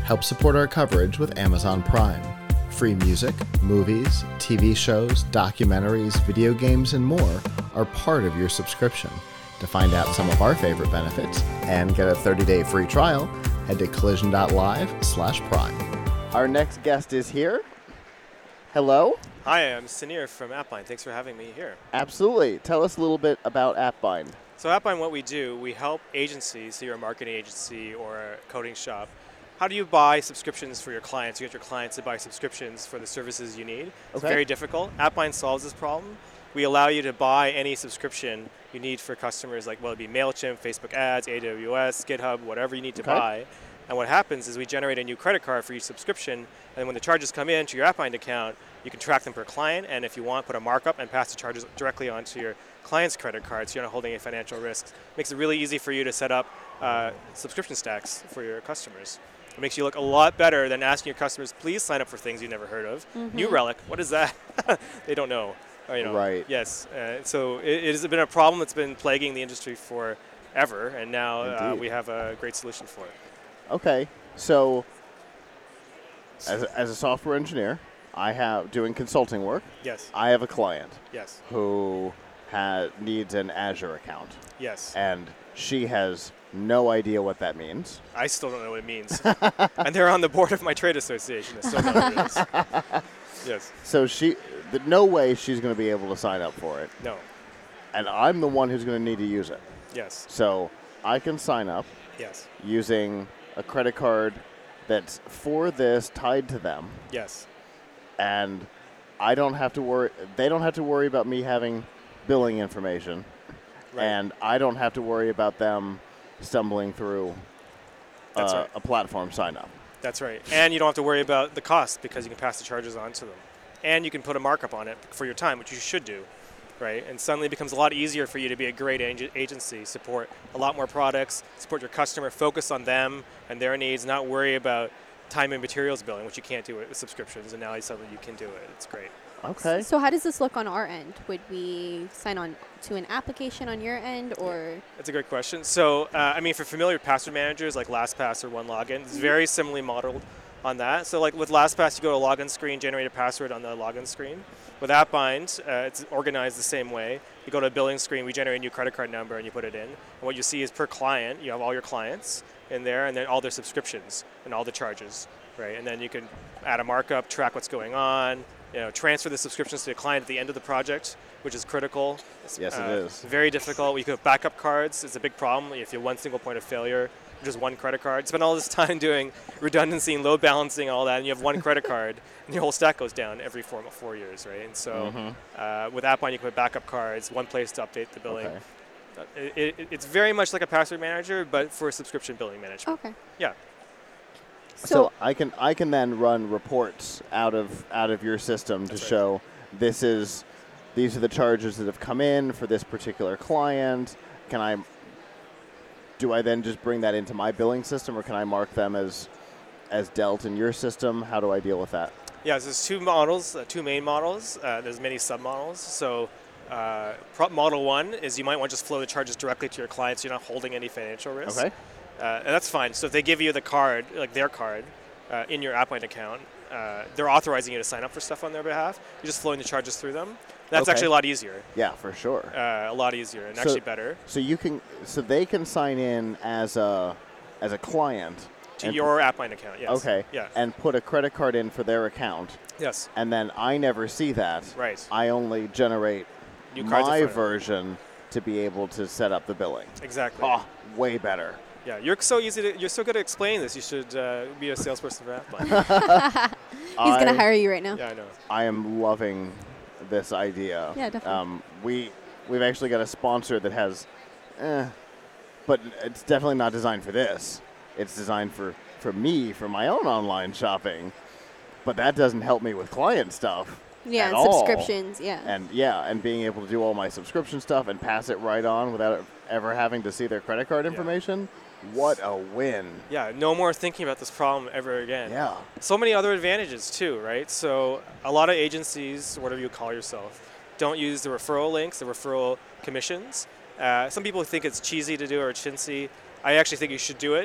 Help support our coverage with Amazon Prime. Free music, movies, TV shows, documentaries, video games, and more are part of your subscription. To find out some of our favorite benefits and get a 30-day free trial, head to collision.live/prime. Our next guest is here. Hello. Hi, I'm Sunir from AppBind. Thanks for having me here. Absolutely. Tell us a little bit about AppBind. So AppBind, what we do, we help agencies, so you're a marketing agency or a coding shop. How do you buy subscriptions for your clients? You get your clients to buy subscriptions for the services you need. It's very difficult. AppBind solves this problem. We allow you to buy any subscription you need for customers, like whether it be MailChimp, Facebook Ads, AWS, GitHub, whatever you need to buy. And what happens is we generate a new credit card for each subscription, and when the charges come in to your AppBind account, you can track them per client, and if you want, put a markup and pass the charges directly onto your client's credit card, so you're not holding any financial risks. Makes it really easy for you to set up subscription stacks for your customers. It makes you look a lot better than asking your customers, please sign up for things you've never heard of. New Relic, what is that? They don't know. Right. Yes. So it has been a problem that's been plaguing the industry forever, and now we have a great solution for it. Okay. So as a software engineer, I have doing consulting work. Yes. I have a client. Yes. Who needs an Azure account. Yes. And she has no idea what that means. I still don't know what it means. And they're on the board of my trade association. I still don't know what it is. Yes. So no way she's going to be able to sign up for it. No. And I'm the one who's going to need to use it. Yes. So I can sign up. Yes. Using a credit card that's for this tied to them. Yes. And I don't have to worry. They don't have to worry about me having billing information. Right. And I don't have to worry about them stumbling through a platform sign up. That's right. And you don't have to worry about the cost because you can pass the charges on to them. And you can put a markup on it for your time, which you should do, right? And suddenly it becomes a lot easier for you to be a great agency, support a lot more products, support your customer, focus on them and their needs, not worry about time and materials billing, which you can't do with subscriptions, and now suddenly you can do it. It's great. Okay. So how does this look on our end? Would we sign on to an application on your end, or? That's a great question. So, for familiar password managers like LastPass or OneLogin, it's very similarly modeled on that. So like with LastPass, you go to a login screen, generate a password on the login screen. With AppBind, it's organized the same way. You go to a billing screen, we generate a new credit card number, and you put it in. And what you see is per client, you have all your clients in there, and then all their subscriptions and all the charges, right? And then you can add a markup, track what's going on, transfer the subscriptions to the client at the end of the project, which is critical. Yes, it is. Very difficult. You could have backup cards. It's a big problem if you have one single point of failure, just one credit card. Spend all this time doing redundancy and load balancing, all that, and you have one credit card, and your whole stack goes down every 4 years, right? And so with AppBind, you can put backup cards, one place to update the billing. Okay. It's very much like a password manager, but for subscription billing management. Okay. Yeah. So I can then run reports out of your system to show these are the charges that have come in for this particular client. Do I then just bring that into my billing system, or can I mark them as dealt in your system? How do I deal with that? Yeah, so there's two models, two main models. There's many submodels. So model one is you might want to just flow the charges directly to your clients. So you're not holding any financial risk. Okay. And that's fine. So if they give you the card, like their card, in your AppBind account, they're authorizing you to sign up for stuff on their behalf. You're just flowing the charges through them. That's actually a lot easier. Yeah, for sure. A lot easier and actually better. So they can sign in as a client to your AppBind account. Yes. Okay. Yeah. And put a credit card in for their account. Yes. And then I never see that. Right. I only generate my version to be able to set up the billing. Exactly. Oh, way better. Yeah, you're so good at explaining this. You should be a salesperson for AppBind. He's going to hire you right now. Yeah, I know. I am loving this idea. Yeah, definitely. We've actually got a sponsor that has, but it's definitely not designed for this. It's designed for me, for my own online shopping. But that doesn't help me with client stuff. Yeah, and subscriptions, yeah. And being able to do all my subscription stuff and pass it right on without ever having to see their credit card information. What a win. Yeah, no more thinking about this problem ever again. Yeah. So many other advantages too, right? So a lot of agencies, whatever you call yourself, don't use the referral links, the referral commissions. Some people think it's cheesy to do or chintzy. I actually think you should do it.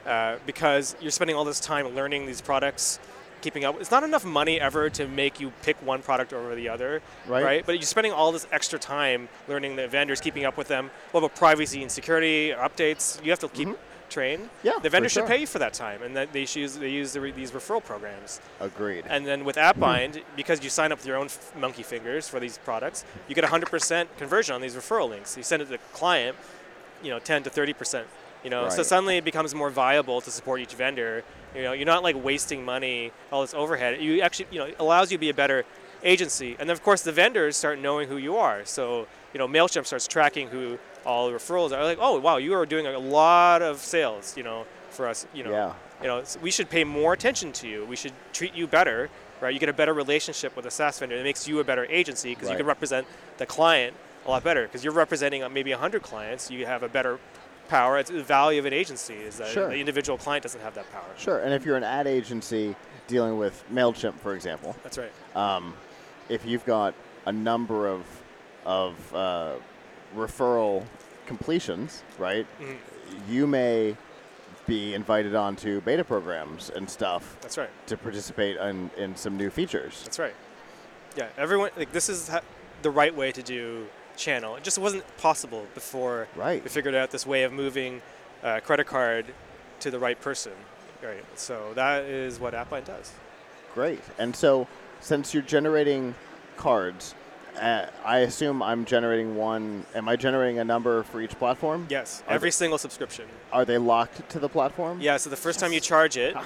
because you're spending all this time learning these products, keeping up. It's not enough money ever to make you pick one product over the other, right? But you're spending all this extra time learning the vendors, keeping up with them. What about privacy and security updates? You have to keep trained. Yeah, the vendors for should sure. pay you for that time, and that they use these referral programs. Agreed. And then with AppBind, because you sign up with your own monkey fingers for these products, you get 100% conversion on these referral links. You send it to the client, 10 to 30%. So Right. suddenly it becomes more viable to support each vendor. You're not like wasting money, all this overhead. You actually, it allows you to be a better agency. And then of course the vendors start knowing who you are. So, MailChimp starts tracking who all the referrals are. Like, oh wow, you are doing a lot of sales, for us. So we should pay more attention to you. We should treat you better, right? You get a better relationship with a SaaS vendor. It makes you a better agency because you can represent the client a lot better. Because you're representing maybe 100 clients, you have a better power. It's the value of an agency is that Sure. the individual client doesn't have that power. Sure, and if you're an ad agency dealing with MailChimp, for example, That's right. if you've got a number of referral completions, right, you may be invited onto beta programs and stuff That's right. to participate in some new features. That's right. Yeah, everyone, this is the right way to do channel. It just wasn't possible before Right. we figured out this way of moving credit card to the right person. Right. So that is what AppBind does. Great. And so since you're generating cards, I assume I'm generating one. Am I generating a number for each platform? Yes, every single subscription. Are they locked to the platform? Yeah, so the first time you charge it,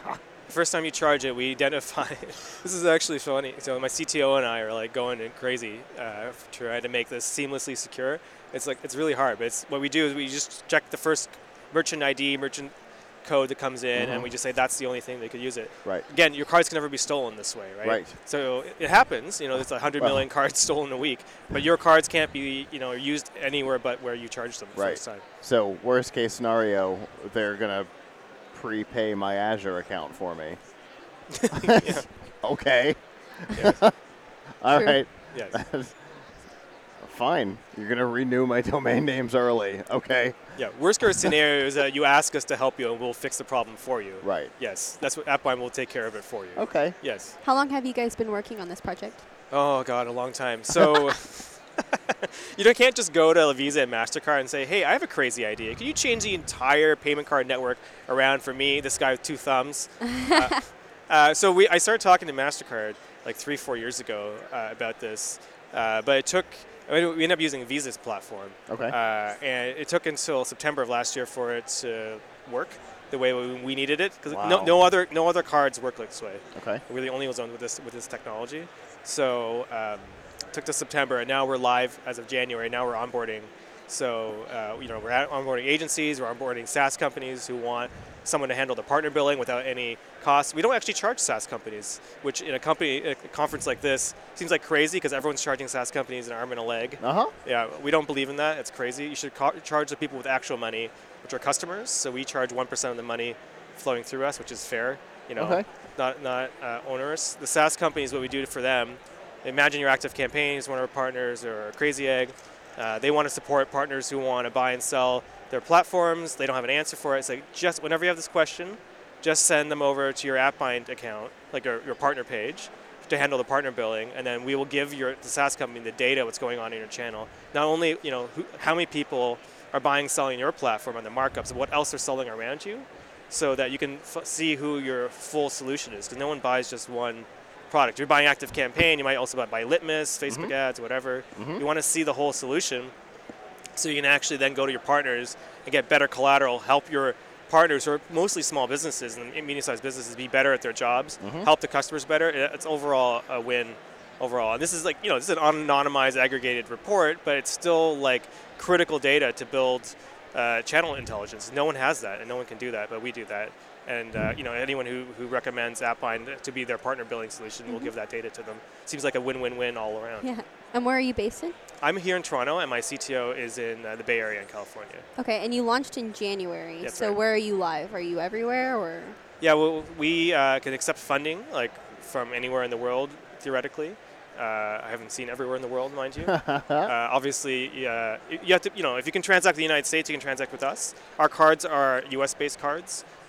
we identify. This is actually funny. So my CTO and I are like going crazy trying to make this seamlessly secure. It's really hard, but what we do is we just check the first merchant ID, merchant code that comes in, and we just say that's the only thing they could use it. Right. Again, your cards can never be stolen this way, right? Right. So it happens. There's 100 million cards stolen a week, but your cards can't be used anywhere but where you charge them the Right. first time. So worst case scenario, they're gonna prepay my Azure account for me. Yeah. Okay. Yes. All True. right. Yes. Fine. You're gonna renew my domain names early. Okay. Yeah. Worst case scenario is that you ask us to help you and we'll fix the problem for you. Right. Yes. That's what AppBind will take care of it for you. Okay. Yes. How long have you guys been working on this project? Oh God, a long time. So you can't just go to Visa and MasterCard and say, hey, I have a crazy idea. Can you change the entire payment card network around for me, this guy with two thumbs? So I started talking to MasterCard like 3-4 years ago about this, but it took. We ended up using Visa's platform. Okay. And it took until September of last year for it to work the way we needed it, because Wow. no other cards work like this way. Okay. We're the only ones with this technology. So it took to September, and now we're live as of January. Now we're onboarding. So we're onboarding agencies, we're onboarding SaaS companies who want someone to handle the partner billing without any cost. We don't actually charge SaaS companies, which in a conference like this seems like crazy because everyone's charging SaaS companies an arm and a leg. Yeah, we don't believe in that. It's crazy. You should charge the people with actual money, which are customers. So we charge 1% of the money flowing through us, which is fair. Okay. Not onerous. The SaaS companies, what we do for them, imagine your ActiveCampaign is one of our partners, or Crazy Egg. They want to support partners who want to buy and sell their platforms. They don't have an answer for it. It's like, just whenever you have this question, just send them over to your AppBind account, like your partner page, to handle the partner billing, and then we will give the SaaS company the data, what's going on in your channel. Not only how many people are buying and selling your platform on the markups, what else they're selling around you, so that you can see who your full solution is, because no one buys just one product. If you're buying ActiveCampaign, you might also buy Litmus, Facebook ads, whatever. You want to see the whole solution, so you can actually then go to your partners and get better collateral, help your partners, who are mostly small businesses and medium-sized businesses, be better at their jobs, help the customers better. It's overall a win overall. And this is this is an anonymized, aggregated report, but it's still like critical data to build channel intelligence. No one has that, and no one can do that, but we do that. And anyone who recommends AppBind to be their partner billing solution, will give that data to them. Seems like a win-win-win all around. Yeah. And where are you based in? I'm here in Toronto, and my CTO is in the Bay Area in California. Okay, and you launched in January. That's so right. where are you live? Are you everywhere, or? Yeah, well, we can accept funding from anywhere in the world, theoretically. I haven't seen everywhere in the world, mind you. Obviously, you have to, if you can transact with the United States, you can transact with us. Our cards are US-based cards,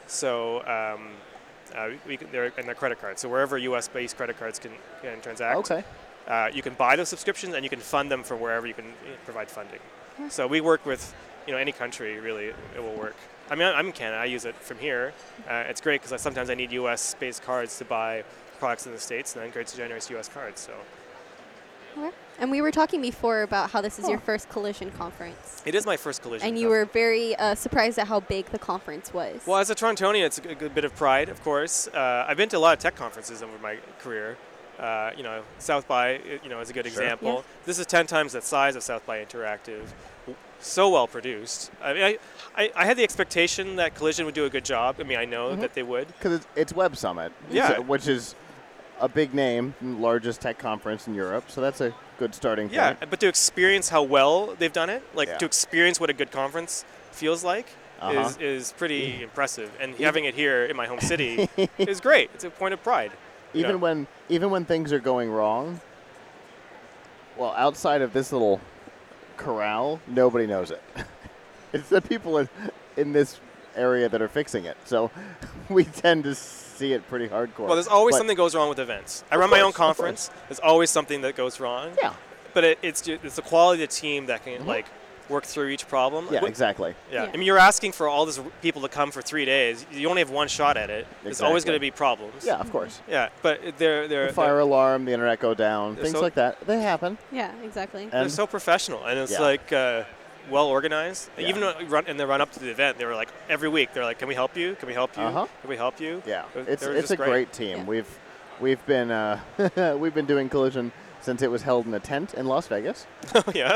So they're in their credit cards. So wherever U.S.-based credit cards can transact, you can buy those subscriptions and you can fund them from wherever you can provide funding. So we work with any country, really, it will work. I mean, I'm in Canada. I use it from here. It's great because sometimes I need U.S.-based cards to buy products in the States, and then great to generate U.S. cards. So. Okay. And we were talking before about how this is your first Collision conference. It is my first Collision. And you were very surprised at how big the conference was. Well, as a Torontonian, it's a good bit of pride, of course. I've been to a lot of tech conferences over my career. South by, is a good example. Yeah. This is 10 times the size of South by Interactive. So well produced. I mean, I had the expectation that Collision would do a good job. I mean, I know that they would. Because it's Web Summit, which is a big name, largest tech conference in Europe. So that's a good starting point. Yeah, but to experience how well they've done it, to experience what a good conference feels like, is pretty impressive. And having it here in my home city is great. It's a point of pride. Even when things are going wrong, well, outside of this little corral, nobody knows it. It's the people in this area that are fixing it. So we tend to see it pretty hardcore. Well, there's always something goes wrong with events. I run my own conference. There's always something that goes wrong. Yeah. But it's the quality of the team that can work through each problem. Yeah, exactly. Yeah. I mean, you're asking for all these people to come for 3 days. You only have one shot at it. There's always going to be problems. Yeah, of course. Yeah, but the fire alarm, the internet go down, things like that. They happen. Yeah, exactly. And they're so professional, and it's well organized. Yeah. Even in the run up to the event, they were like every week they're like, "Can we help you? Can we help you? Can we help you?" Yeah, it's a great team. Yeah. We've been we've been doing Collision since it was held in a tent in Las Vegas. Oh yeah.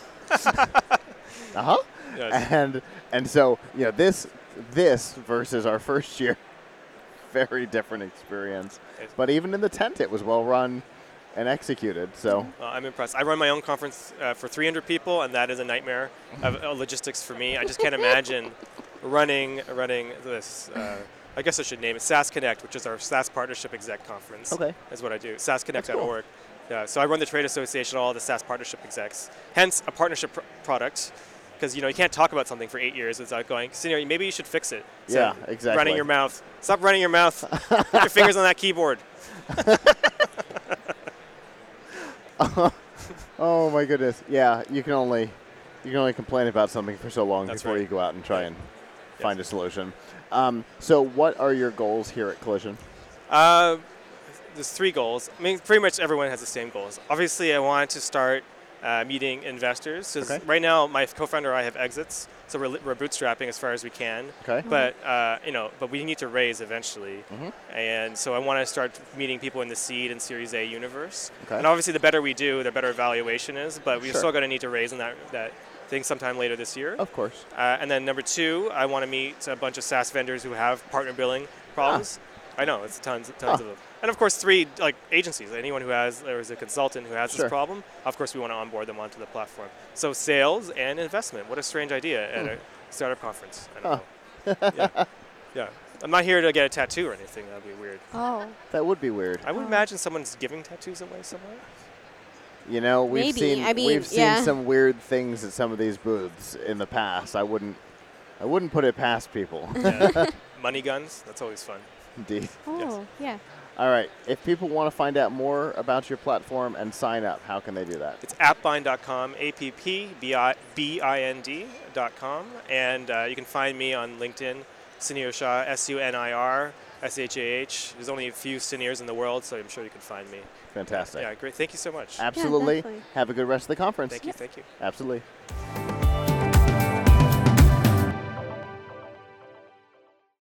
Yes. And so this versus our first year, very different experience. But even in the tent, it was well run and executed. So I'm impressed. I run my own conference for 300 people, and that is a nightmare of logistics for me. I just can't imagine running this. I guess I should name it SaaS Connect, which is our SaaS Partnership Exec Conference. Okay, is what I do. SaaSConnect.org. Yeah, so I run the trade association, all the SaaS partnership execs. Hence, a partnership product, because you can't talk about something for 8 years without going, Senior, maybe you should fix it. So yeah, exactly. Running your mouth. Stop running your mouth. Put your fingers on that keyboard. Oh my goodness! Yeah, you can only complain about something for so long before you go out and try and find a solution. So, what are your goals here at Collision? There's 3 goals. I mean, pretty much everyone has the same goals. Obviously, I wanted to start meeting investors. Because right now, my co-founder and I have exits, so we're bootstrapping as far as we can. Okay. But we need to raise eventually, and so I want to start meeting people in the seed and Series A universe. Okay. And obviously, the better we do, the better valuation is. But we're still going to need to raise in that thing sometime later this year. Of course. And then number 2, I want to meet a bunch of SaaS vendors who have partner billing problems. I know, it's tons of them. And of course, 3 agencies. Anyone who is a consultant who has this problem, of course, we want to onboard them onto the platform. So sales and investment. What a strange idea at a startup conference. I don't know. Yeah. I'm not here to get a tattoo or anything. That would be weird. Oh. That would be weird. I would imagine someone's giving tattoos away somewhere. We've seen some weird things at some of these booths in the past. I wouldn't put it past people. Yeah. Money guns. That's always fun. Indeed. Oh, yeah. All right. If people want to find out more about your platform and sign up, how can they do that? It's appbind.com, appbind.com. And you can find me on LinkedIn, Sunir Shah, SUNIR, SHAH. There's only a few Sunirs in the world, so I'm sure you can find me. Fantastic. Yeah, great. Thank you so much. Absolutely. Yeah, have a good rest of the conference. Thank you. Absolutely.